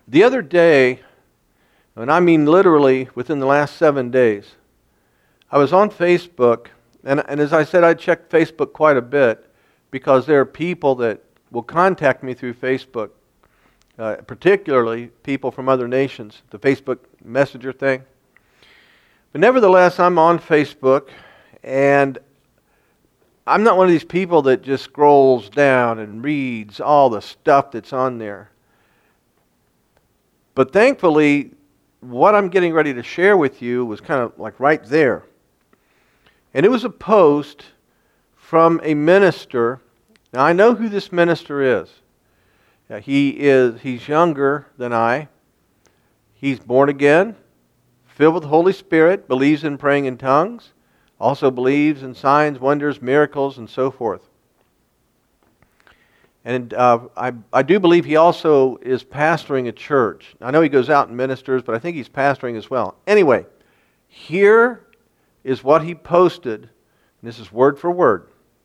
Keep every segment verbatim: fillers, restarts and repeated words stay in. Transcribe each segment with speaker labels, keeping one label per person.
Speaker 1: The other day, and I mean literally within the last seven days, I was on Facebook, and, and as I said, I check Facebook quite a bit because there are people that will contact me through Facebook, uh, particularly people from other nations, the Facebook Messenger thing. But nevertheless, I'm on Facebook, and I'm not one of these people that just scrolls down and reads all the stuff that's on there. But thankfully, what I'm getting ready to share with you was kind of like right there. And it was a post from a minister. Now, I know who this minister is. Now, he is he's younger than I. He's born again, filled with the Holy Spirit, believes in praying in tongues, also believes in signs, wonders, miracles, and so forth. And uh, I, I do believe he also is pastoring a church. I know he goes out and ministers, but I think he's pastoring as well. Anyway, here is what he posted. And this is word for word.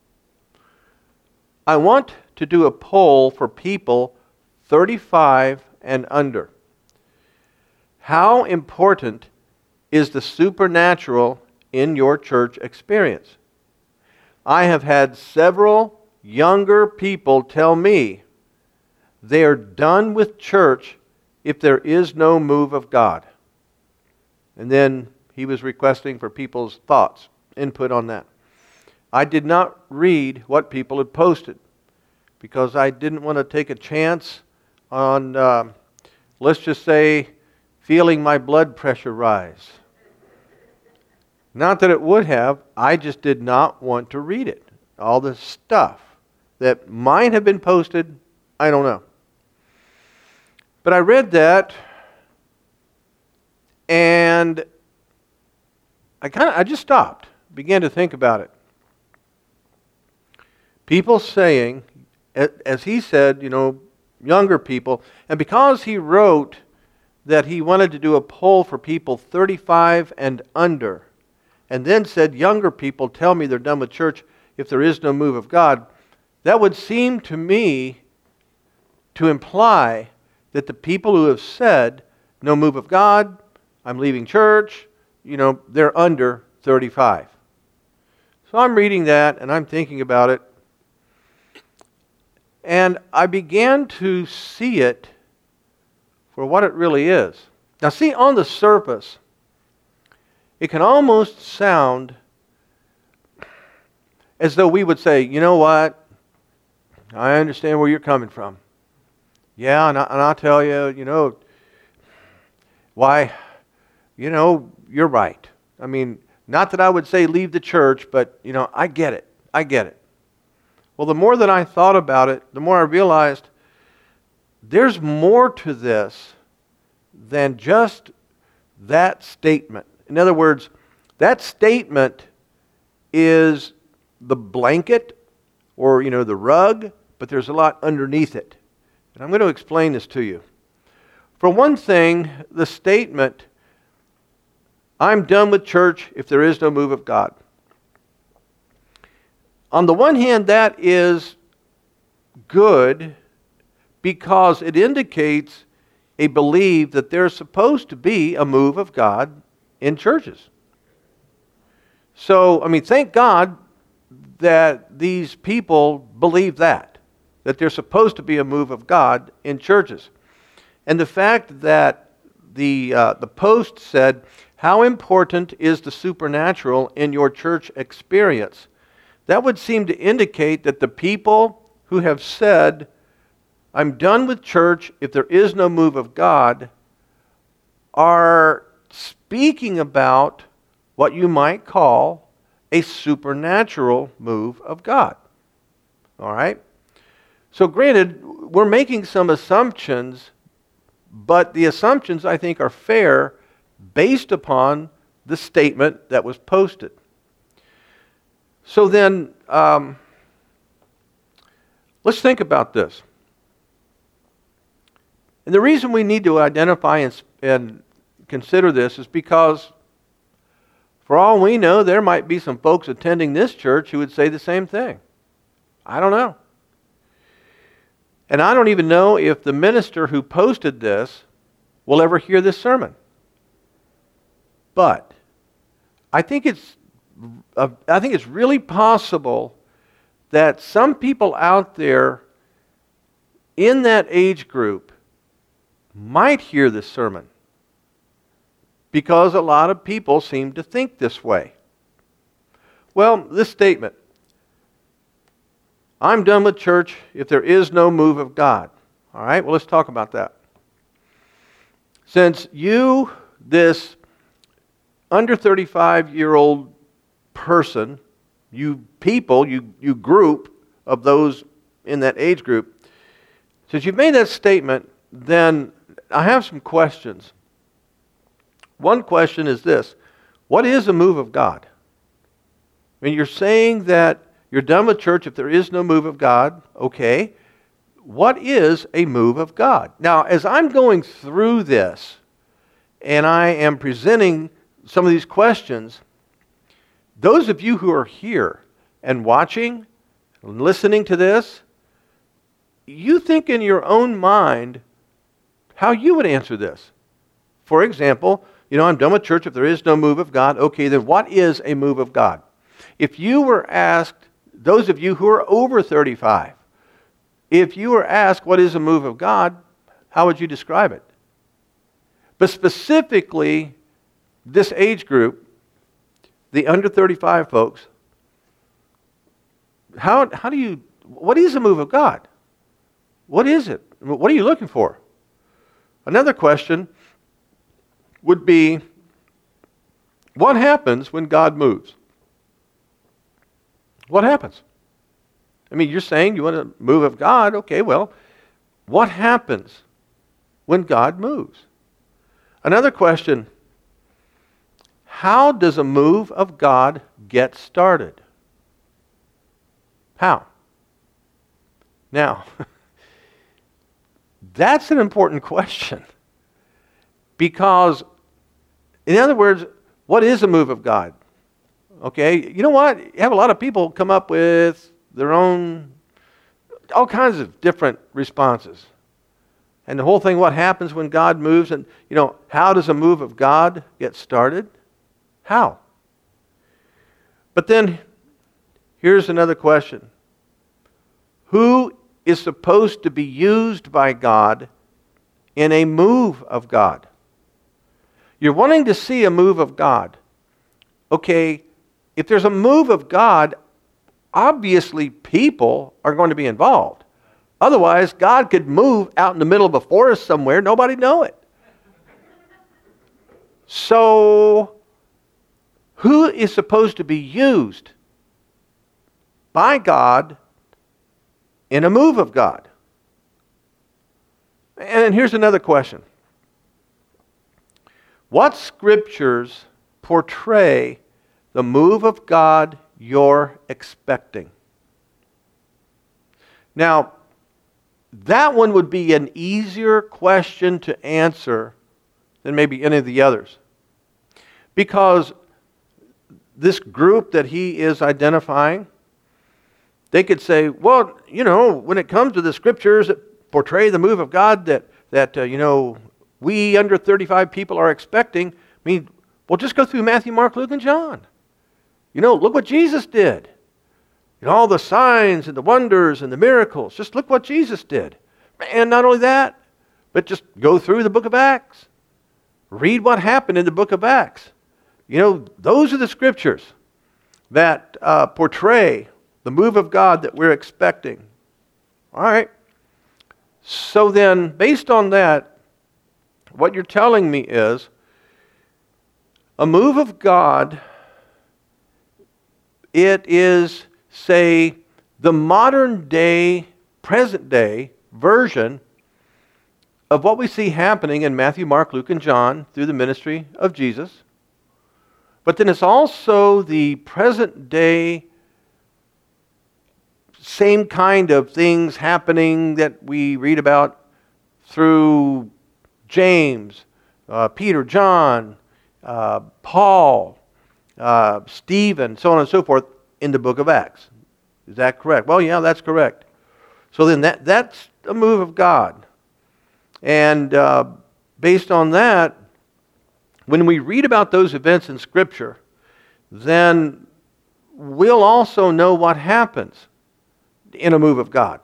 Speaker 1: I want to do a poll for people thirty-five and under. How important is the supernatural in your church experience? I have had several younger people tell me they are done with church if there is no move of God. And then he was requesting for people's thoughts, input on that. I did not read what people had posted because I didn't want to take a chance on, uh, let's just say, feeling my blood pressure rise. Not that it would have, I just did not want to read it. All the stuff that might have been posted, I don't know. But I read that, and I kind of I just stopped, began to think about it. People saying, as he said, you know, younger people, and because he wrote that he wanted to do a poll for people thirty-five and under, and then said, younger people tell me they're done with church if there is no move of God, that would seem to me to imply that the people who have said, no move of God, I'm leaving church, you know, they're under thirty-five. So I'm reading that and I'm thinking about it. And I began to see it for what it really is. Now see, on the surface, it can almost sound as though we would say, you know what, I understand where you're coming from. Yeah, and, I, and I'll tell you, you know, why, you know, you're right. I mean, not that I would say leave the church, but, you know, I get it. I get it. Well, the more that I thought about it, the more I realized there's more to this than just that statement. In other words, that statement is the blanket or, you know, the rug, but there's a lot underneath it. And I'm going to explain this to you. For one thing, the statement, I'm done with church if there is no move of God. On the one hand, that is good because it indicates a belief that there's supposed to be a move of God in churches. So, I mean, thank God that these people believe that, that there's supposed to be a move of God in churches. And the fact that the uh, the post said, how important is the supernatural in your church experience? That would seem to indicate that the people who have said, I'm done with church if there is no move of God, are speaking about what you might call a supernatural move of God. All right? So granted, we're making some assumptions, but the assumptions, I think, are fair based upon the statement that was posted. So then, um, let's think about this. And the reason we need to identify and, and consider this is because, for all we know, there might be some folks attending this church who would say the same thing. I don't know. And I don't even know if the minister who posted this will ever hear this sermon. But I think it's uh, I think it's really possible that some people out there in that age group might hear this sermon, because a lot of people seem to think this way. Well, this statement, I'm done with church if there is no move of God. All right, well, let's talk about that. Since you, this under thirty-five-year-old person, you people, you, you group of those in that age group, since you've made that statement, then I have some questions. One question is this: what is a move of God? I mean, you're saying that you're done with church if there is no move of God. Okay. What is a move of God? Now, as I'm going through this and I am presenting some of these questions, those of you who are here and watching and listening to this, you think in your own mind how you would answer this. For example, you know, I'm done with church if there is no move of God. Okay, then what is a move of God? If you were asked, those of you who are over thirty-five, if you were asked what is a move of God, how would you describe it? But specifically, this age group, the under thirty-five folks, how, how do you, what is a move of God? What is it? What are you looking for? Another question would be, what happens when God moves? What happens? I mean, you're saying you want a move of God. Okay, well, what happens when God moves? Another question, how does a move of God get started? How? Now, that's an important question. Because, in other words, what is a move of God? Okay, you know what? You have a lot of people come up with their own, all kinds of different responses. And the whole thing, what happens when God moves, and, you know, how does a move of God get started? How? But then, here's another question. Who is supposed to be used by God in a move of God? You're wanting to see a move of God. Okay, if there's a move of God, obviously people are going to be involved. Otherwise, God could move out in the middle of a forest somewhere, nobody know it. So, who is supposed to be used by God in a move of God? And here's another question. What scriptures portray the move of God you're expecting? Now, that one would be an easier question to answer than maybe any of the others. Because this group that he is identifying, they could say, well, you know, when it comes to the scriptures that portray the move of God that, that uh, you know, we under thirty-five people are expecting, I mean, well, just go through Matthew, Mark, Luke, and John. You know, look what Jesus did. You know, all the signs and the wonders and the miracles. Just look what Jesus did. And not only that, but just go through the book of Acts. Read what happened in the book of Acts. You know, those are the scriptures that uh, portray the move of God that we're expecting. All right. So then, based on that, what you're telling me is a move of God, it is, say, the modern day, present day version of what we see happening in Matthew, Mark, Luke, and John through the ministry of Jesus. But then it's also the present day, same kind of things happening that we read about through James, uh, Peter, John, uh, Paul, uh, Stephen, so on and so forth in the book of Acts. Is that correct? Well, yeah, that's correct. So then that, that's a move of God. And uh, based on that, when we read about those events in Scripture, then we'll also know what happens in a move of God.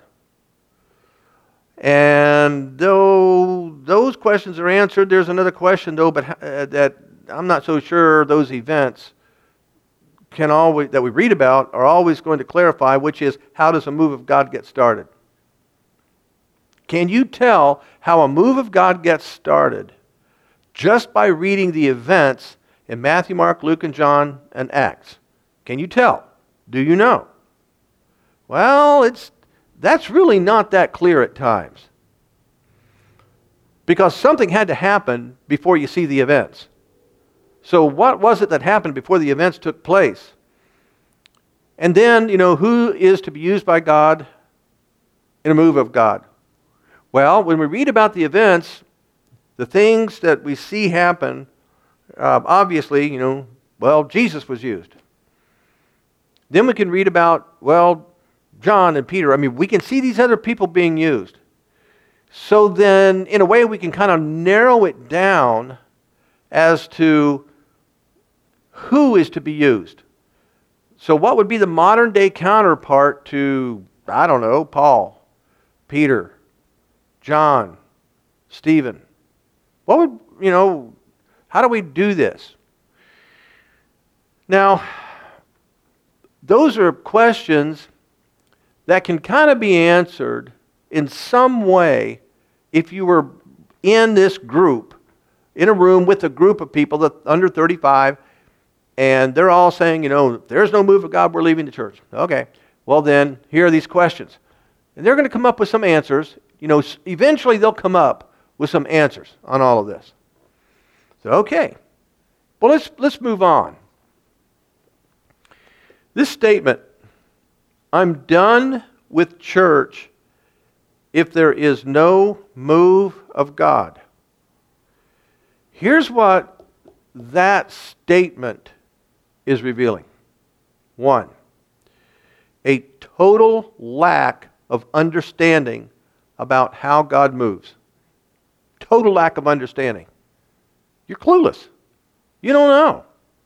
Speaker 1: And though those questions are answered, there's another question, though, but uh, that I'm not so sure those events can always, that we read about are always going to clarify, which is, how does a move of God get started? Can you tell how a move of God gets started just by reading the events in Matthew, Mark, Luke, and John, and Acts? Can you tell? Do you know? Well, it's that's really not that clear at times. Because something had to happen before you see the events. So what was it that happened before the events took place? And then, you know, who is to be used by God in a move of God? Well, when we read about the events, the things that we see happen, uh, obviously, you know, well, Jesus was used. Then we can read about, well, John and Peter. I mean, we can see these other people being used. So then, in a way, we can kind of narrow it down as to who is to be used. So what would be the modern day counterpart to, I don't know, Paul, Peter, John, Stephen? What would, you know, how do we do this? Now, those are questions that can kind of be answered in some way if you were in this group, in a room with a group of people that under thirty-five, and they're all saying, you know, if there's no move of God, we're leaving the church. Okay, well then, here are these questions. And they're going to come up with some answers. You know, eventually they'll come up with some answers on all of this. So, okay. Well, let's, let's move on. This statement, I'm done with church if there is no move of God. Here's what that statement is revealing. One, a total lack of understanding about how God moves. Total lack of understanding. You're clueless. You don't know.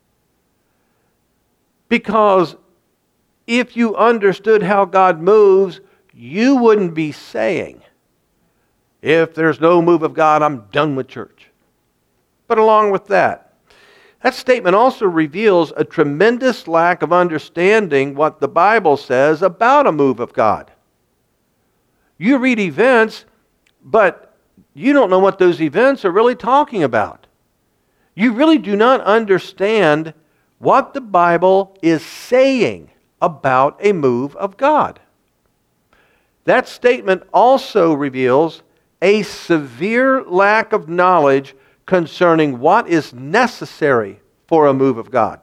Speaker 1: Because if you understood how God moves, you wouldn't be saying, if there's no move of God, I'm done with church. But along with that, that statement also reveals a tremendous lack of understanding what the Bible says about a move of God. You read events, but you don't know what those events are really talking about. You really do not understand what the Bible is saying about a move of God. That statement also reveals a severe lack of knowledge concerning what is necessary for a move of God.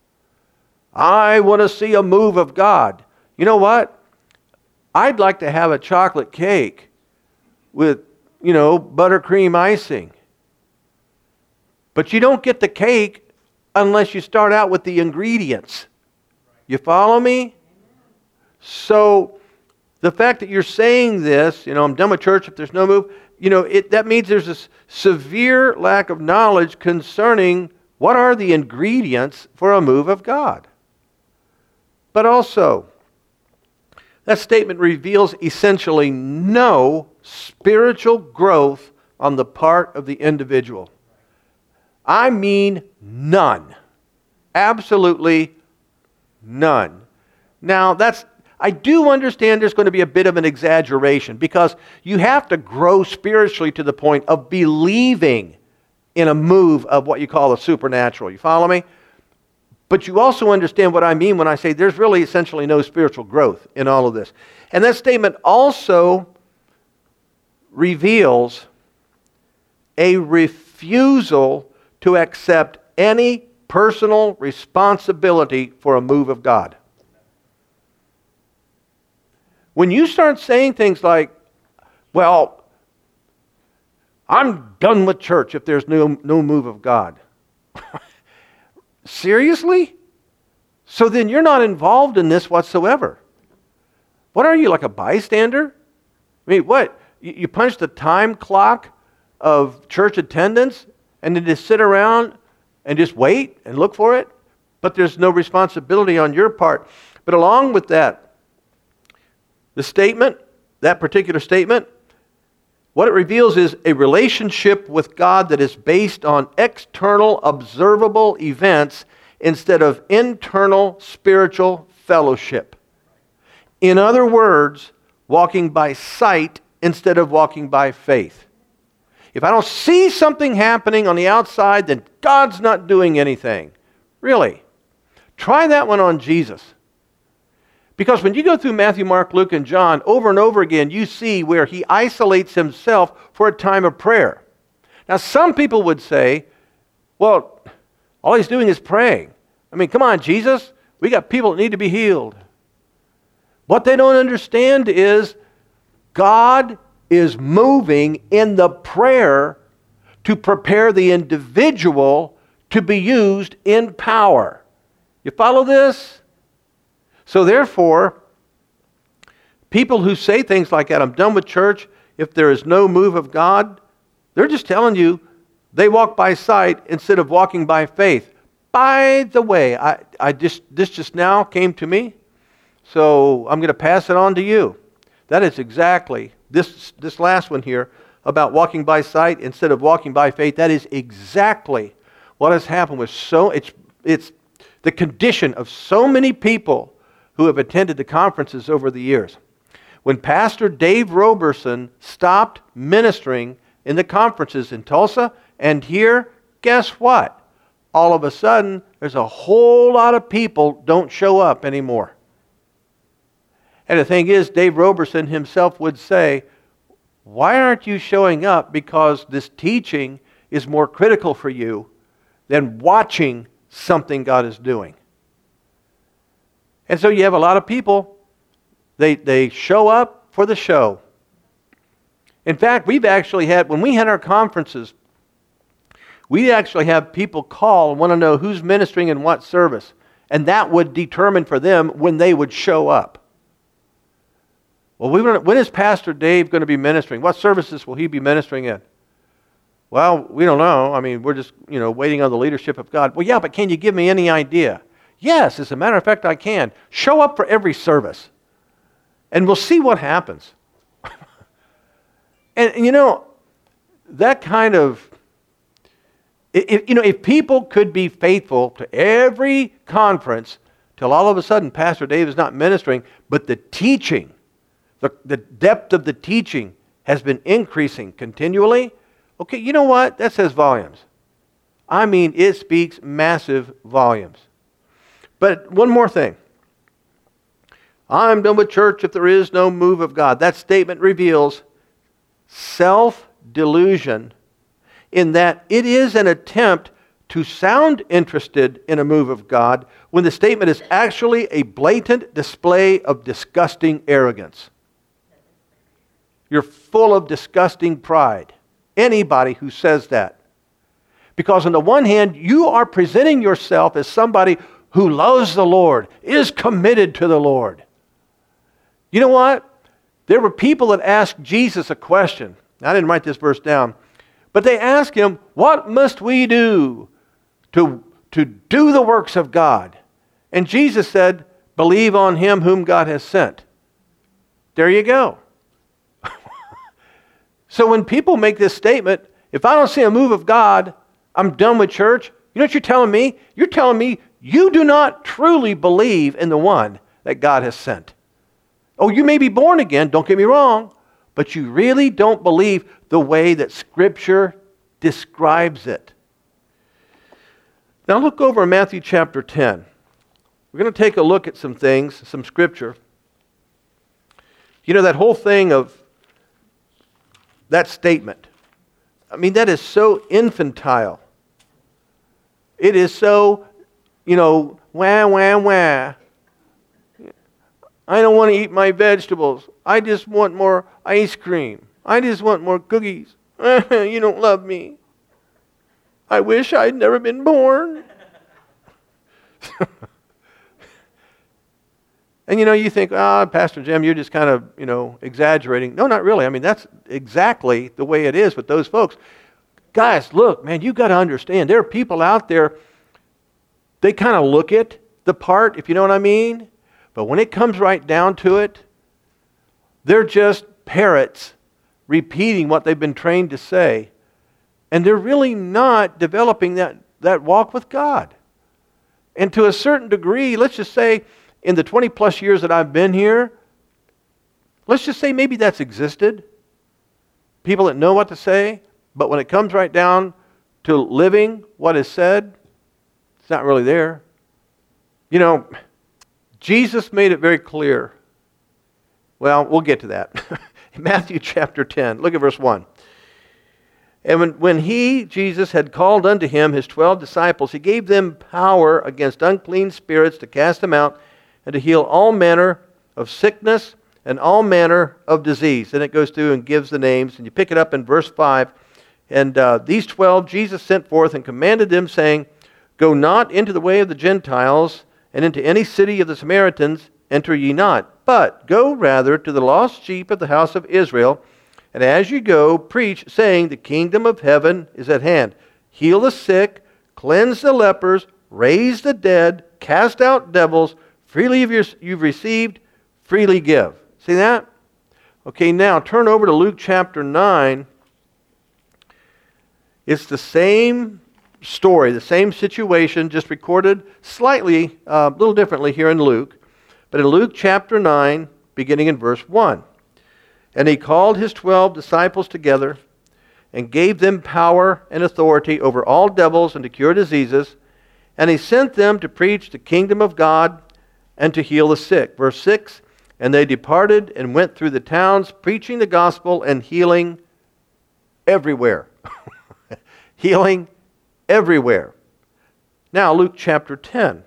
Speaker 1: I want to see a move of God. You know what? I'd like to have a chocolate cake with, you know, buttercream icing. But you don't get the cake unless you start out with the ingredients. You follow me? So the fact that you're saying this, you know, I'm done with church if there's no move, you know, it, that means there's this severe lack of knowledge concerning what are the ingredients for a move of God. But also, that statement reveals essentially no spiritual growth on the part of the individual. I mean none. Absolutely none. Now, that's I do understand there's going to be a bit of an exaggeration because you have to grow spiritually to the point of believing in a move of what you call the supernatural. You follow me? But you also understand what I mean when I say there's really essentially no spiritual growth in all of this. And that statement also reveals a refusal to accept any personal responsibility for a move of God. When you start saying things like, well, I'm done with church if there's no, no move of God. Seriously? So then you're not involved in this whatsoever. What are you, like a bystander? I mean, what? You, you punch the time clock of church attendance and then just sit around and just wait and look for it, but there's no responsibility on your part. But along with that, the statement, that particular statement, what it reveals is a relationship with God that is based on external observable events instead of internal spiritual fellowship. In other words, walking by sight instead of walking by faith. If I don't see something happening on the outside, then God's not doing anything. Really. Try that one on Jesus. Because when you go through Matthew, Mark, Luke, and John, over and over again, you see where he isolates himself for a time of prayer. Now, some people would say, well, all he's doing is praying. I mean, come on, Jesus. We got people that need to be healed. What they don't understand is God is moving in the prayer to prepare the individual to be used in power. You follow this? So therefore, people who say things like that, I'm done with church if there is no move of God, they're just telling you they walk by sight instead of walking by faith. By the way, I, I just this just now came to me, so I'm going to pass it on to you. That is exactly, this, this last one here, about walking by sight instead of walking by faith, that is exactly what has happened with so, it's, it's the condition of so many people who have attended the conferences over the years. When Pastor Dave Roberson stopped ministering in the conferences in Tulsa and here, guess what? All of a sudden, there's a whole lot of people don't show up anymore. And the thing is, Dave Roberson himself would say, why aren't you showing up? Because this teaching is more critical for you than watching something God is doing. And so you have a lot of people, they, they show up for the show. In fact, we've actually had, when we had our conferences, we actually have people call and want to know who's ministering in what service. And that would determine for them when they would show up. Well, we when is Pastor Dave going to be ministering? What services will he be ministering in? Well, we don't know. I mean, we're just, you know, waiting on the leadership of God. Well, yeah, but can you give me any idea? Yes, as a matter of fact, I can. Show up for every service. And we'll see what happens. and, and, you know, that kind of, if, you know, if people could be faithful to every conference till all of a sudden Pastor Dave is not ministering, but the teaching, the, the depth of the teaching has been increasing continually, okay, you know what? That says volumes. I mean, it speaks massive volumes. But one more thing. I'm done with church if there is no move of God. That statement reveals self-delusion in that it is an attempt to sound interested in a move of God when the statement is actually a blatant display of disgusting arrogance. You're full of disgusting pride. Anybody who says that. Because on the one hand, you are presenting yourself as somebody who loves the Lord, is committed to the Lord. You know what? There were people that asked Jesus a question. I didn't write this verse down. But they asked him, what must we do to, to do the works of God? And Jesus said, believe on him whom God has sent. There you go. So when people make this statement, if I don't see a move of God, I'm done with church. You know what you're telling me? You're telling me you do not truly believe in the one that God has sent. Oh, you may be born again, don't get me wrong, but you really don't believe the way that Scripture describes it. Now look over in Matthew chapter ten. We're going to take a look at some things, some Scripture. You know, that whole thing of that statement. I mean, that is so infantile. It is so, you know, wah, wah, wah. I don't want to eat my vegetables. I just want more ice cream. I just want more cookies. You don't love me. I wish I'd never been born. And you know, you think, ah, Pastor Jim, you're just kind of, you know, exaggerating. No, not really. I mean, that's exactly the way it is with those folks. Guys, look, man, you got to understand, there are people out there, they kind of look at the part, if you know what I mean. But when it comes right down to it, they're just parrots repeating what they've been trained to say. And they're really not developing that, that walk with God. And to a certain degree, let's just say, in the twenty plus years that I've been here, let's just say maybe that's existed. People that know what to say, but when it comes right down to living what is said, it's not really there. You know, Jesus made it very clear. Well, we'll get to that. In Matthew chapter ten, look at verse one. And when, when he, Jesus, had called unto him his twelve disciples, he gave them power against unclean spirits to cast them out and to heal all manner of sickness and all manner of disease. Then it goes through and gives the names, and you pick it up in verse five. And uh, these twelve Jesus sent forth and commanded them, saying, Go not into the way of the Gentiles, and into any city of the Samaritans enter ye not, but go rather to the lost sheep of the house of Israel. And as you go, preach, saying, The kingdom of heaven is at hand. Heal the sick, cleanse the lepers, raise the dead, cast out devils. Freely you've received, freely give. See that? Okay, now turn over to Luke chapter nine. It's the same story, the same situation, just recorded slightly, a uh, little differently here in Luke. But in Luke chapter nine, beginning in verse one. And he called his twelve disciples together and gave them power and authority over all devils and to cure diseases. And he sent them to preach the kingdom of God and to heal the sick. Verse six, And they departed and went through the towns, preaching the gospel and healing everywhere. Healing everywhere. Now, Luke chapter ten.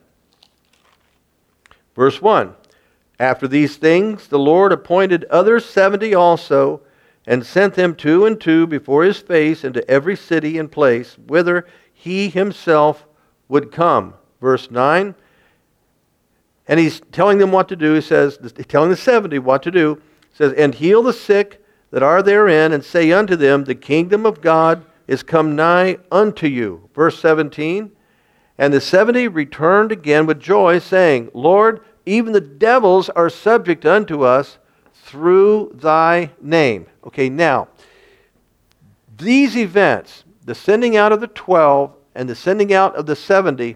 Speaker 1: Verse one. After these things, the Lord appointed other seventy also, and sent them two and two before his face into every city and place, whither he himself would come. Verse nine. And he's telling them what to do. He says, telling the seventy what to do. He says, And heal the sick that are therein, and say unto them, The kingdom of God is come nigh unto you. Verse seventeen. And the seventy returned again with joy, saying, Lord, even the devils are subject unto us through thy name. Okay, now, these events, the sending out of the twelve and the sending out of the seventy,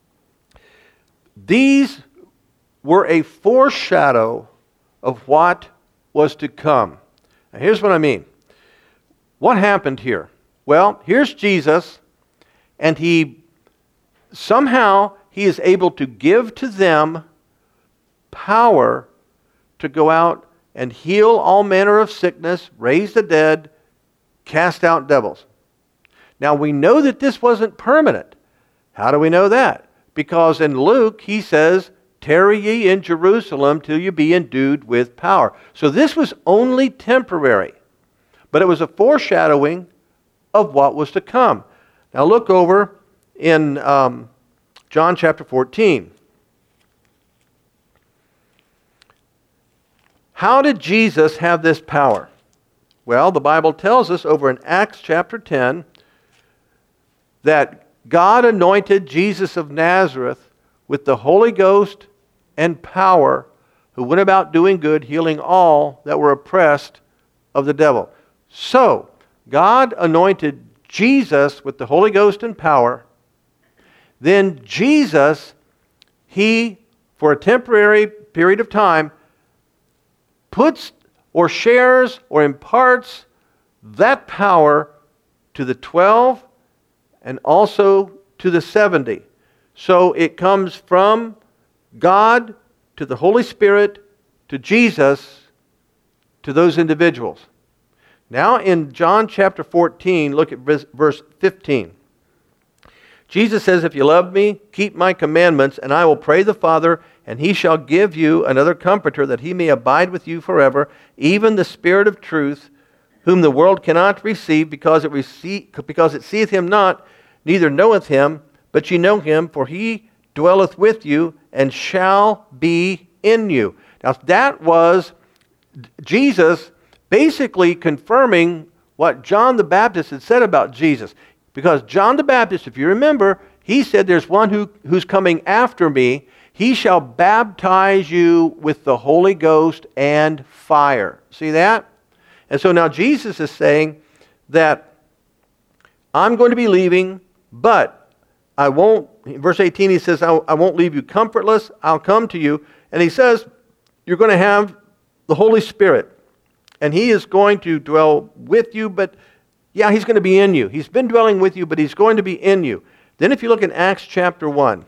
Speaker 1: these were a foreshadow of what was to come. Now, here's what I mean. What happened here? Well, here's Jesus, and he somehow he is able to give to them power to go out and heal all manner of sickness, raise the dead, cast out devils. Now we know that this wasn't permanent. How do we know that? Because in Luke he says, Tarry ye in Jerusalem till you be endued with power. So this was only temporary, but it was a foreshadowing of what was to come. Now look over in um, John chapter fourteen. How did Jesus have this power? Well, the Bible tells us over in Acts chapter ten that God anointed Jesus of Nazareth with the Holy Ghost and power, who went about doing good, healing all that were oppressed of the devil. So, God anointed Jesus with the Holy Ghost and power. Then Jesus, he, for a temporary period of time, puts or shares or imparts that power to the twelve and also to the seventy. So it comes from God to the Holy Spirit to Jesus to those individuals. Now in John chapter fourteen, look at verse fifteen. Jesus says, If you love me, keep my commandments, and I will pray the Father, and he shall give you another comforter, that he may abide with you forever, even the Spirit of truth, whom the world cannot receive, because it, receive, because it seeth him not, neither knoweth him, but ye know him, for he dwelleth with you, and shall be in you. Now that was Jesus basically confirming what John the Baptist had said about Jesus. Because John the Baptist, if you remember, he said, there's one who, who's coming after me. He shall baptize you with the Holy Ghost and fire. See that? And so now Jesus is saying that I'm going to be leaving, but I won't, in verse eighteen he says, I, I won't leave you comfortless, I'll come to you. And he says, you're going to have the Holy Spirit. And he is going to dwell with you, but yeah, he's going to be in you. He's been dwelling with you, but he's going to be in you. Then if you look in Acts chapter one,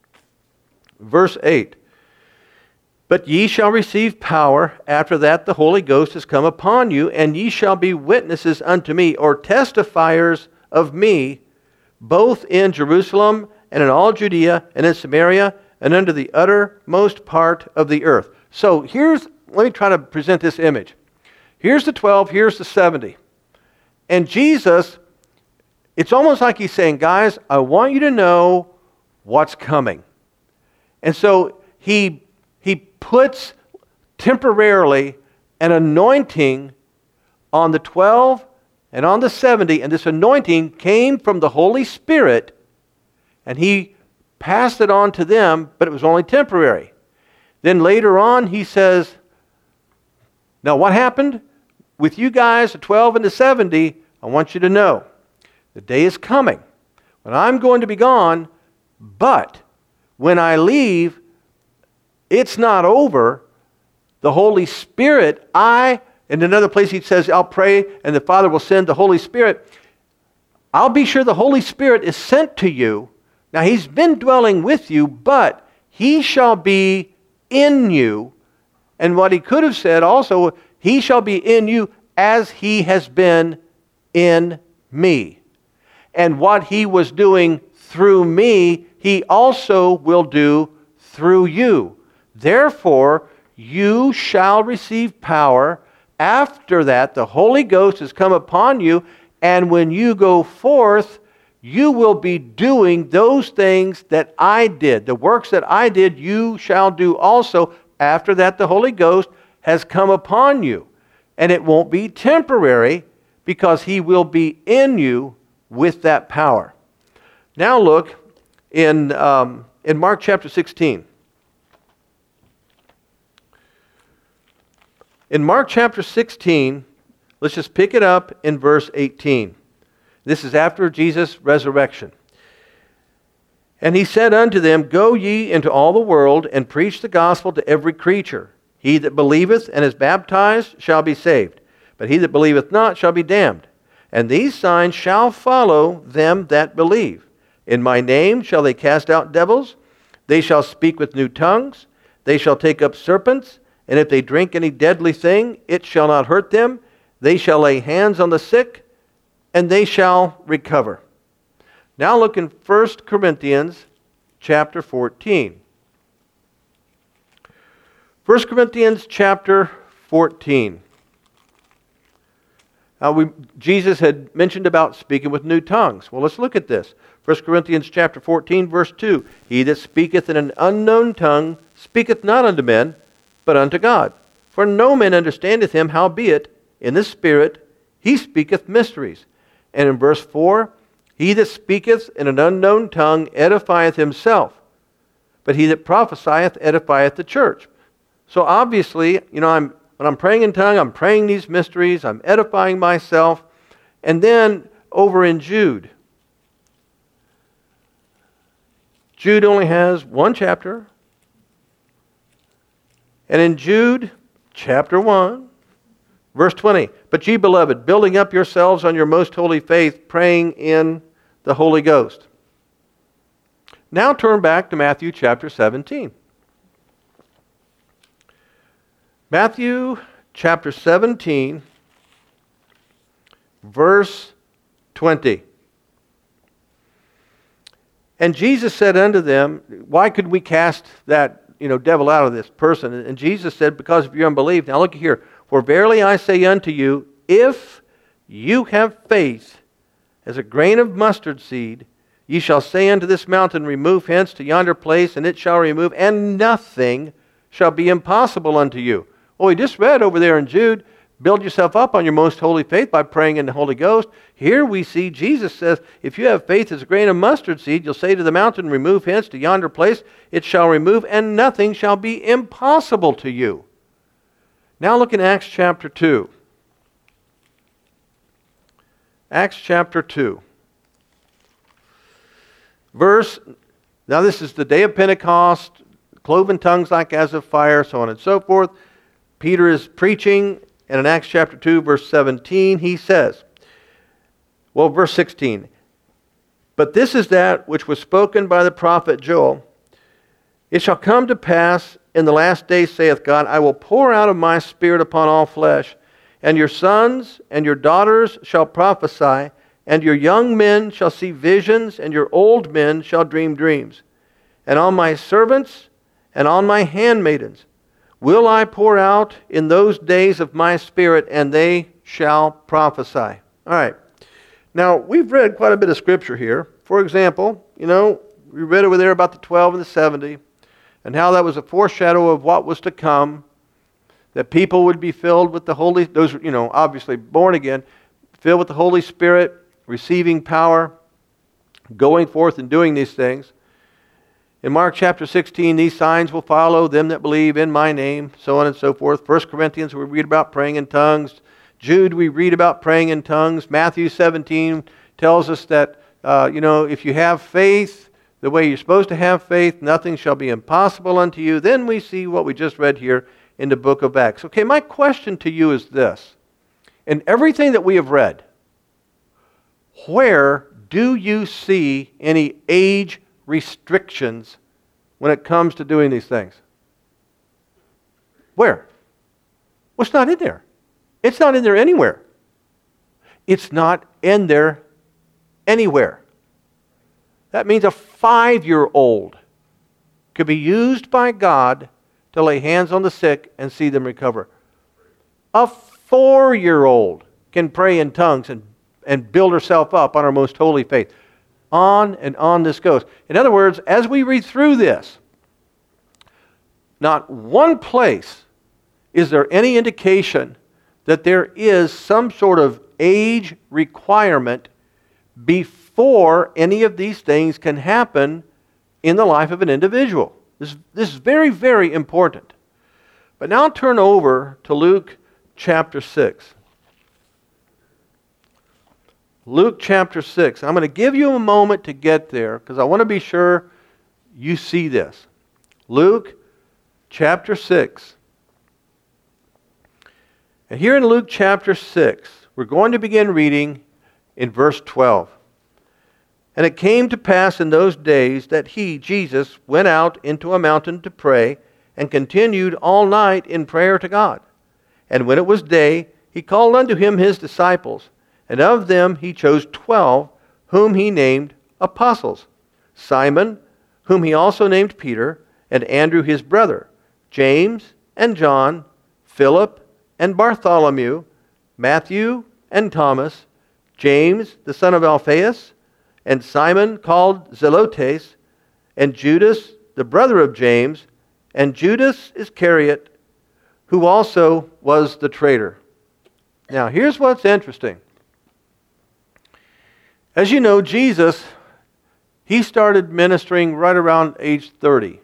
Speaker 1: verse eight, but ye shall receive power, after that the Holy Ghost is come upon you, and ye shall be witnesses unto me, or testifiers of me, both in Jerusalem and in all Judea and in Samaria and unto the uttermost part of the earth. So here's, let me try to present this image. Here's the twelve, here's the seventy. And Jesus, it's almost like he's saying, guys, I want you to know what's coming. And so he, he puts temporarily an anointing on the twelve and on the seventy, and this anointing came from the Holy Spirit, and he passed it on to them, but it was only temporary. Then later on he says, now what happened? With you guys, the twelve and the seventy, I want you to know, the day is coming when I'm going to be gone, but when I leave, it's not over. The Holy Spirit, I, in another place he says, I'll pray and the Father will send the Holy Spirit. I'll be sure the Holy Spirit is sent to you. Now he's been dwelling with you, but he shall be in you. And what he could have said also, he shall be in you as he has been in me. And what he was doing through me, he also will do through you. Therefore, you shall receive power. After that, the Holy Ghost has come upon you, and when you go forth, you will be doing those things that I did. The works that I did, you shall do also. After that, the Holy Ghost has come upon you. And it won't be temporary, because he will be in you with that power. Now look in, um, in Mark chapter sixteen. In Mark chapter sixteen, let's just pick it up in verse eighteen. This is after Jesus' resurrection. And he said unto them, go ye into all the world, and preach the gospel to every creature. He that believeth and is baptized shall be saved, but he that believeth not shall be damned. And these signs shall follow them that believe. In my name shall they cast out devils, they shall speak with new tongues, they shall take up serpents, and if they drink any deadly thing, it shall not hurt them. They shall lay hands on the sick, and they shall recover. Now look in First Corinthians chapter fourteen. First Corinthians chapter fourteen. Now we, Jesus had mentioned about speaking with new tongues. Well, let's look at this. First Corinthians chapter fourteen, verse two. He that speaketh in an unknown tongue speaketh not unto men, but unto God. For no man understandeth him, howbeit in the Spirit he speaketh mysteries. And in verse four, he that speaketh in an unknown tongue edifieth himself, but he that prophesieth edifieth the church. So obviously, you know, I'm when I'm praying in tongue, I'm praying these mysteries, I'm edifying myself. And then over in Jude, Jude only has one chapter. And in Jude chapter one, verse twenty, but ye beloved, building up yourselves on your most holy faith, praying in the Holy Ghost. Now turn back to Matthew chapter seventeen. Matthew chapter seventeen, verse twenty. And Jesus said unto them, why could we cast that you know, devil out of this person? And Jesus said, because of your unbelief. Now look here. For verily I say unto you, if you have faith as a grain of mustard seed, ye shall say unto this mountain, remove hence to yonder place, and it shall remove, and nothing shall be impossible unto you. Well, we just read over there in Jude, build yourself up on your most holy faith by praying in the Holy Ghost. Here we see Jesus says, if you have faith as a grain of mustard seed, you'll say to the mountain, remove hence to yonder place, it shall remove, and nothing shall be impossible to you. Now look in Acts chapter two. Acts chapter two. Verse, now this is the day of Pentecost, cloven tongues like as of fire, so on and so forth. Peter is preaching, and in Acts chapter two, verse seventeen, he says, well, verse sixteen, but this is that which was spoken by the prophet Joel. It shall come to pass in the last days, saith God, I will pour out of my spirit upon all flesh, and your sons and your daughters shall prophesy, and your young men shall see visions, and your old men shall dream dreams. And on my servants and on my handmaidens will I pour out in those days of my spirit, and they shall prophesy. All right. Now, we've read quite a bit of scripture here. For example, you know, we read over there about the twelve and the seventy, and how that was a foreshadow of what was to come, that people would be filled with the Holy, those, you know, obviously born again, filled with the Holy Spirit, receiving power, going forth and doing these things. In Mark chapter sixteen, these signs will follow them that believe in my name, so on and so forth. First Corinthians, we read about praying in tongues. Jude, we read about praying in tongues. Matthew seventeen tells us that, uh, you know, if you have faith the way you're supposed to have faith, nothing shall be impossible unto you. Then we see what we just read here in the book of Acts. Okay, my question to you is this. In everything that we have read, where do you see any age restrictions when it comes to doing these things? Where? Well, it's not in there. It's not in there anywhere. It's not in there anywhere. That means a five-year-old could be used by God to lay hands on the sick and see them recover. A four-year-old can pray in tongues and, and build herself up on her most holy faith. On and on this goes. In other words, as we read through this, not one place is there any indication that there is some sort of age requirement before any of these things can happen in the life of an individual. This, this is very, very important. But now turn over to Luke chapter six. Luke chapter six. I'm going to give you a moment to get there because I want to be sure you see this. Luke chapter six. And here in Luke chapter six, we're going to begin reading in verse twelve. And it came to pass in those days that he, Jesus, went out into a mountain to pray, and continued all night in prayer to God. And when it was day, he called unto him his disciples, and of them he chose twelve, whom he named apostles. Simon, whom he also named Peter, and Andrew his brother, James and John, Philip and Bartholomew, Matthew and Thomas, James the son of Alphaeus, and Simon called Zelotes, and Judas the brother of James, and Judas Iscariot, who also was the traitor. Now here's what's interesting. As you know, Jesus, he started ministering right around age thirty.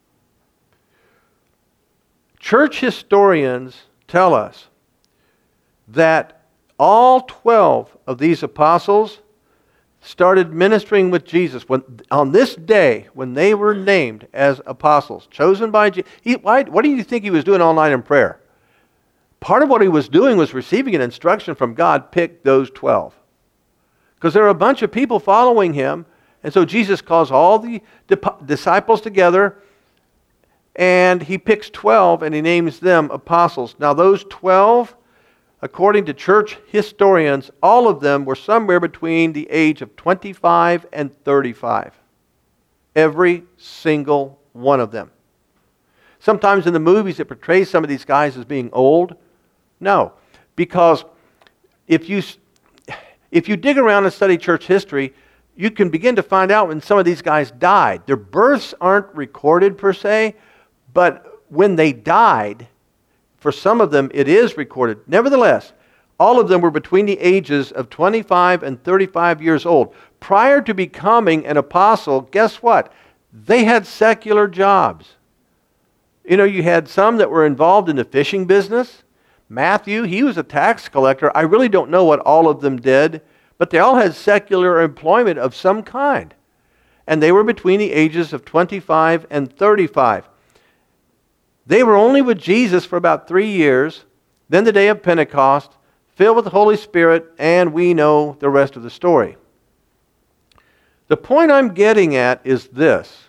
Speaker 1: Church historians tell us that all twelve of these apostles started ministering with Jesus when, on this day when they were named as apostles, chosen by Jesus. He, why, what do you think he was doing all night in prayer? Part of what he was doing was receiving an instruction from God, pick those twelve. Because there are a bunch of people following him, and so Jesus calls all the disciples together, and he picks twelve, and he names them apostles. Now those twelve, according to church historians, all of them were somewhere between the age of twenty-five and thirty-five. Every single one of them. Sometimes in the movies it portrays some of these guys as being old. No, because if you, if you dig around and study church history, you can begin to find out when some of these guys died. Their births aren't recorded per se, but when they died, for some of them it is recorded. Nevertheless, all of them were between the ages of twenty-five and thirty-five years old. Prior to becoming an apostle, guess what? They had secular jobs. You know, you had some that were involved in the fishing business. Matthew, he was a tax collector. I really don't know what all of them did, but they all had secular employment of some kind. And they were between the ages of twenty-five and thirty-five. They were only with Jesus for about three years, then the day of Pentecost, filled with the Holy Spirit, and we know the rest of the story. The point I'm getting at is this.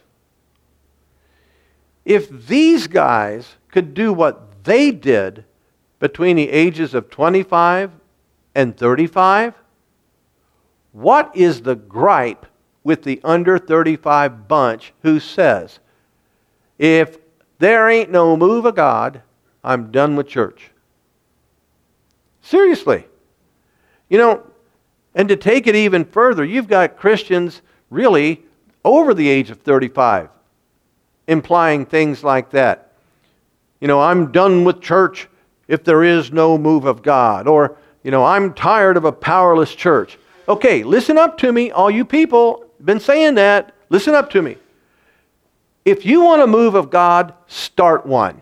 Speaker 1: If these guys could do what they did between the ages of twenty-five and thirty-five, what is the gripe with the under thirty-five bunch who says, if there ain't no move of God, I'm done with church? Seriously. You know, and to take it even further, you've got Christians really over the age of thirty-five implying things like that. You know, I'm done with church if there is no move of God. Or, you know, I'm tired of a powerless church. Okay, listen up to me, all you people been saying that. Listen up to me. If you want a move of God, start one.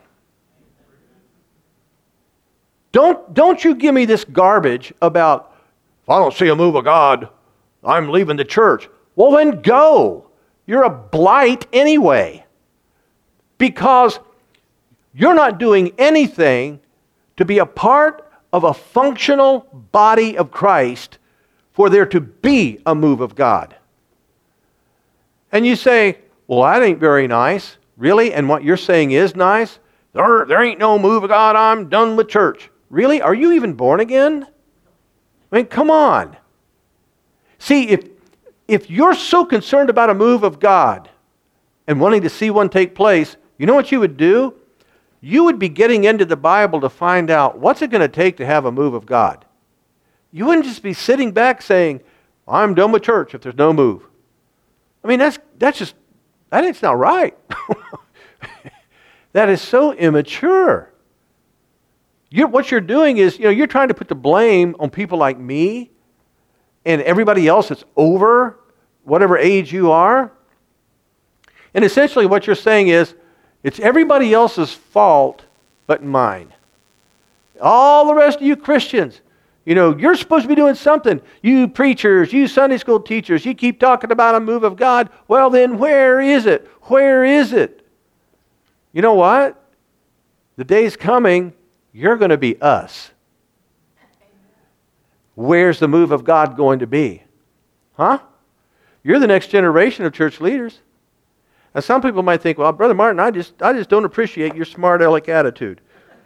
Speaker 1: Don't, don't you give me this garbage about, if I don't see a move of God, I'm leaving the church. Well, then go. You're a blight anyway. Because you're not doing anything to be a part of a functional body of Christ for there to be a move of God. And you say, well, that ain't very nice. Really? And what you're saying is nice? There, there ain't no move of God. I'm done with church. Really? Are you even born again? I mean, come on. See, if, if you're so concerned about a move of God and wanting to see one take place, you know what you would do? You would be getting into the Bible to find out what's it going to take to have a move of God. You wouldn't just be sitting back saying, I'm done with church if there's no move. I mean, that's that's just, that is not right. That is so immature. You're, what you're doing is, you know, you're trying to put the blame on people like me and everybody else that's over whatever age you are. And essentially what you're saying is, it's everybody else's fault but mine. All the rest of you Christians, you know, you're supposed to be doing something. You preachers, you Sunday school teachers, you keep talking about a move of God. Well, then where is it? Where is it? You know what? The day's coming, you're going to be us. Where's the move of God going to be? Huh? You're the next generation of church leaders. Now, some people might think, well, Brother Martin, I just, I just don't appreciate your smart aleck attitude.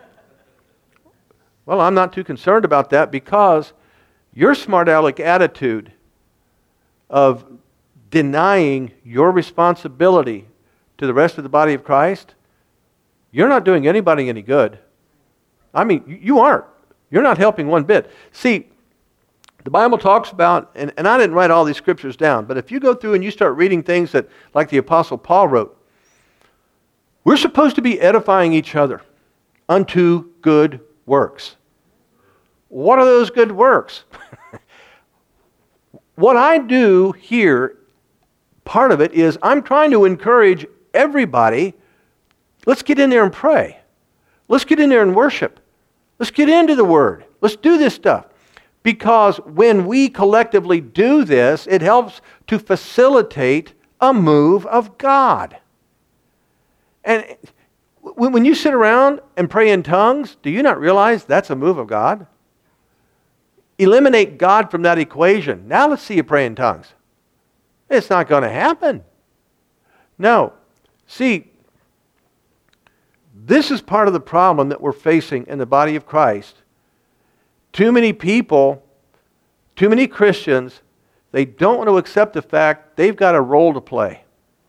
Speaker 1: Well, I'm not too concerned about that because your smart aleck attitude of denying your responsibility to the rest of the body of Christ, you're not doing anybody any good. I mean, you aren't. You're not helping one bit. See, the Bible talks about, and, and I didn't write all these scriptures down, but if you go through and you start reading things that, like the Apostle Paul wrote, we're supposed to be edifying each other unto good works. What are those good works? What I do here, part of it is I'm trying to encourage everybody, let's get in there and pray. Let's get in there and worship. Let's get into the Word. Let's do this stuff. Because when we collectively do this, it helps to facilitate a move of God. And when you sit around and pray in tongues, do you not realize that's a move of God? Eliminate God from that equation. Now let's see you pray in tongues. It's not going to happen. No. See, this is part of the problem that we're facing in the body of Christ. Too many people, too many Christians, they don't want to accept the fact they've got a role to play.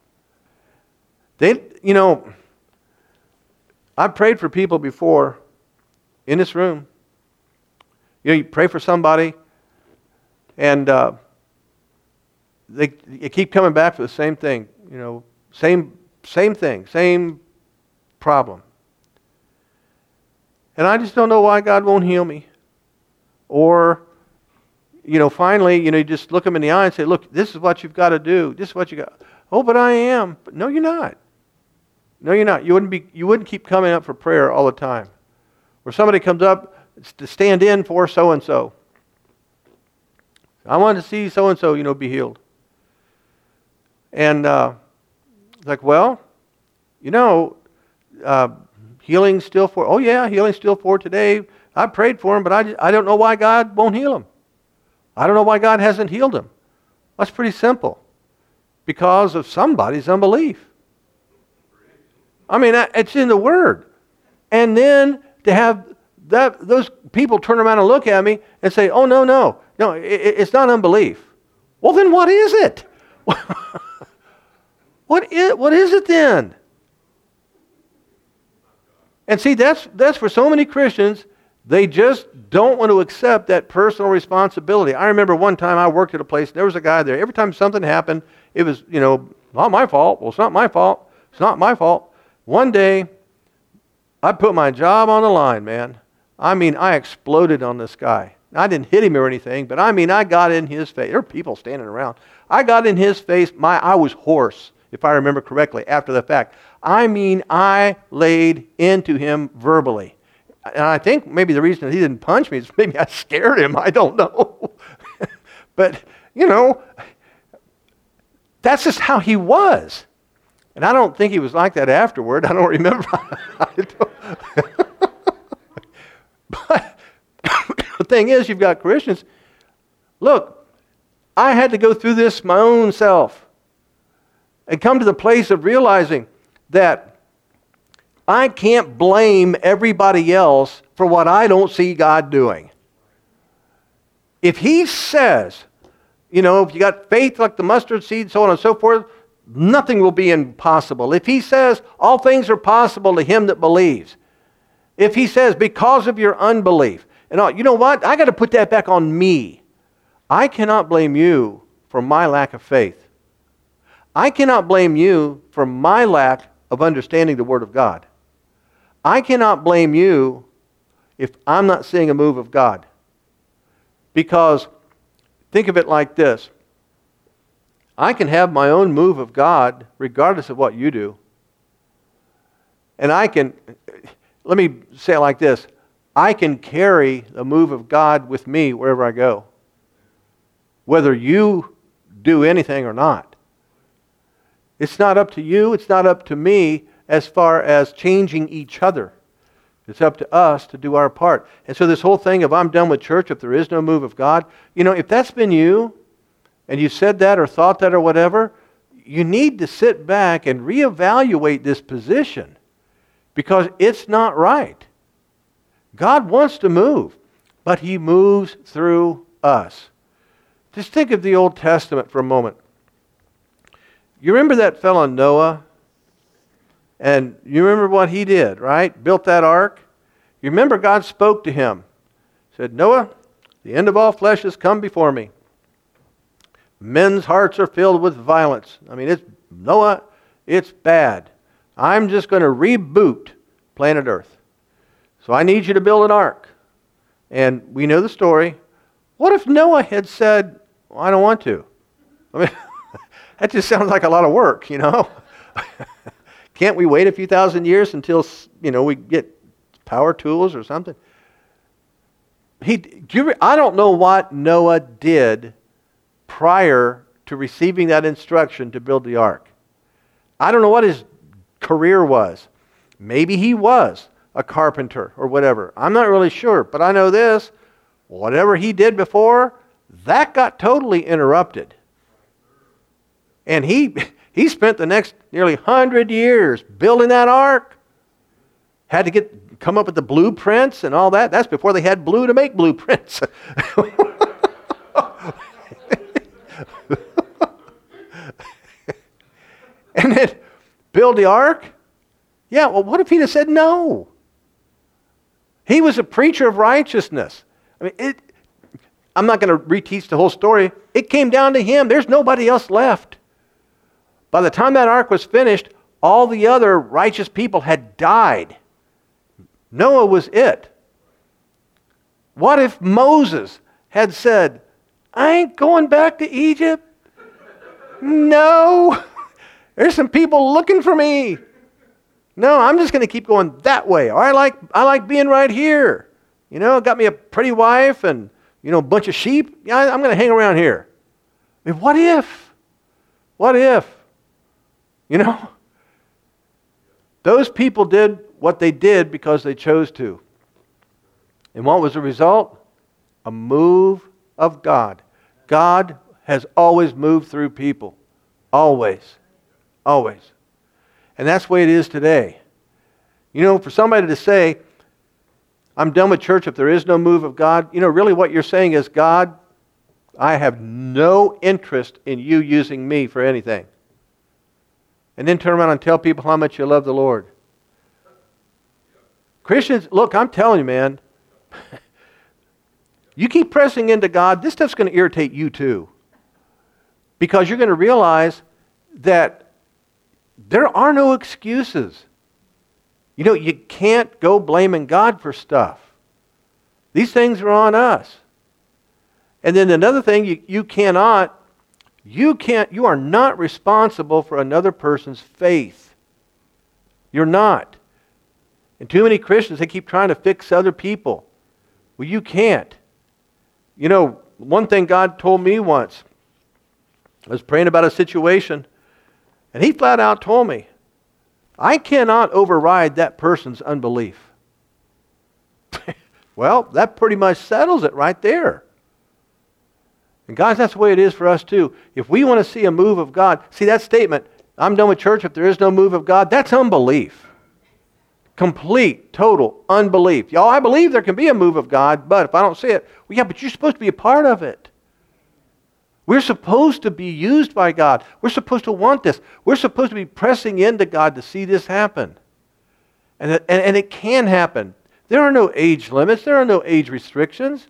Speaker 1: They, you know, I've prayed for people before in this room. You know, you pray for somebody, and uh, they you keep coming back for the same thing. You know, same same thing, same problem. and I just don't know why God won't heal me. Or, you know, finally, you know, you just look them in the eye and say, look, this is what you've got to do. This is what you got. Oh, but I am. But no, you're not. No, you're not. You wouldn't be. You wouldn't keep coming up for prayer all the time. Or somebody comes up to stand in for so and so. I want to see so and so, you know, be healed. And uh, it's like, well, you know, uh, healing's still for. Oh yeah, healing's still for today. I prayed for him, but I I don't know why God won't heal him. I don't know why God hasn't healed him. That's pretty simple. Because of somebody's unbelief. I mean, it's in the Word. And then to have that those people turn around and look at me and say, oh, no, no, no, it, it's not unbelief. Well, then what is it? what is, what is it then? And see, that's that's for so many Christians, they just don't want to accept that personal responsibility. I remember one time I worked at a place, there was a guy there. Every time something happened, it was, you know, not my fault. Well, it's not my fault. It's not my fault. One day, I put my job on the line, man. I mean, I exploded on this guy. I didn't hit him or anything, but I mean, I got in his face. There were people standing around. I got in his face. My, I was hoarse, if I remember correctly, after the fact. I mean, I laid into him verbally. And I think maybe the reason that he didn't punch me is maybe I scared him. I don't know. But, you know, that's just how he was. And I don't think he was like that afterward. I don't remember. I don't. But the thing is, you've got Christians. Look, I had to go through this my own self and come to the place of realizing that I can't blame everybody else for what I don't see God doing. If He says, you know, if you got faith like the mustard seed, so on and so forth, nothing will be impossible. If He says all things are possible to him that believes. If He says because of your unbelief. And all, you know what? I got to put that back on me. I cannot blame you for my lack of faith. I cannot blame you for my lack of understanding the Word of God. I cannot blame you if I'm not seeing a move of God. Because think of it like this. I can have my own move of God regardless of what you do. And I can, let me say it like this. I can carry the move of God with me wherever I go. Whether you do anything or not. It's not up to you. It's not up to me as far as changing each other. It's up to us to do our part. And so this whole thing of I'm done with church if there is no move of God, you know, if that's been you, and you said that or thought that or whatever, you need to sit back and reevaluate this position because it's not right. God wants to move, but He moves through us. Just think of the Old Testament for a moment. You remember that fellow Noah? And you remember what he did, right? Built that ark. You remember God spoke to him. Said, Noah, the end of all flesh has come before me. Men's hearts are filled with violence. I mean, it's Noah, it's bad. I'm just going to reboot planet Earth. So I need you to build an ark. And we know the story. What if Noah had said, well, I don't want to? I mean, that just sounds like a lot of work, you know? Can't we wait a few thousand years until, you know, we get power tools or something? He, I don't know what Noah did prior to receiving that instruction to build the ark. I don't know what his career was. Maybe he was a carpenter or whatever. I'm not really sure, but I know this. Whatever he did before, that got totally interrupted. And he he spent the next nearly hundred years building that ark. Had to get come up with the blueprints and all that. That's before they had blue to make blueprints. And then build the ark? Yeah, well, what if he'd have said no? He was a preacher of righteousness. I mean, it, I'm not going to reteach the whole story. It came down to him. There's nobody else left. By the time that ark was finished, all the other righteous people had died. Noah was it. What if Moses had said, I ain't going back to Egypt? No. There's some people looking for me. No, I'm just going to keep going that way. Or I like I like being right here. You know, got me a pretty wife and, you know, a bunch of sheep. Yeah, I'm going to hang around here. I mean, what if? What if? You know? Those people did what they did because they chose to. And what was the result? A move of God. God has always moved through people. Always. Always. And that's the way it is today. You know, for somebody to say, I'm done with church if there is no move of God, you know, really what you're saying is, God, I have no interest in you using me for anything. And then turn around and tell people how much you love the Lord. Christians, look, I'm telling you, man, you keep pressing into God, this stuff's going to irritate you too. Because you're going to realize that there are no excuses. You know, you can't go blaming God for stuff. These things are on us. And then another thing, you, you cannot, you can't, you are not responsible for another person's faith. You're not. And too many Christians, they keep trying to fix other people. Well, you can't. You know, one thing God told me once, I was praying about a situation, and He flat out told me, I cannot override that person's unbelief. Well, that pretty much settles it right there. And guys, that's the way it is for us too. If we want to see a move of God, see that statement, I'm done with church if there is no move of God, that's unbelief. Complete, total unbelief. Y'all, I believe there can be a move of God, but if I don't see it, well, yeah, but you're supposed to be a part of it. We're supposed to be used by God. We're supposed to want this. We're supposed to be pressing into God to see this happen. And it, and, and it can happen. There are no age limits. There are no age restrictions.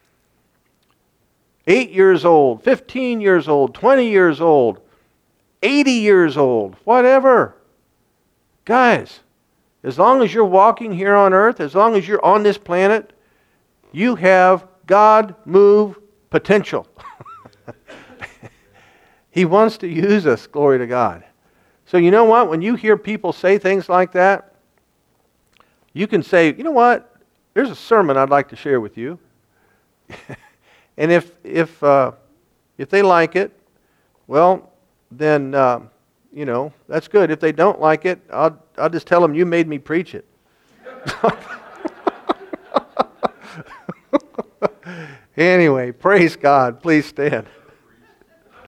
Speaker 1: Eight years old, fifteen years old, twenty years old, eighty years old, whatever. Guys, as long as you're walking here on earth, as long as you're on this planet, you have God move potential. He wants to use us, glory to God. So you know what? When you hear people say things like that, you can say, you know what? There's a sermon I'd like to share with you. And if if uh, if they like it, well, then uh, you know that's good. If they don't like it, I'll I'll just tell them you made me preach it. Anyway, praise God. Please stand.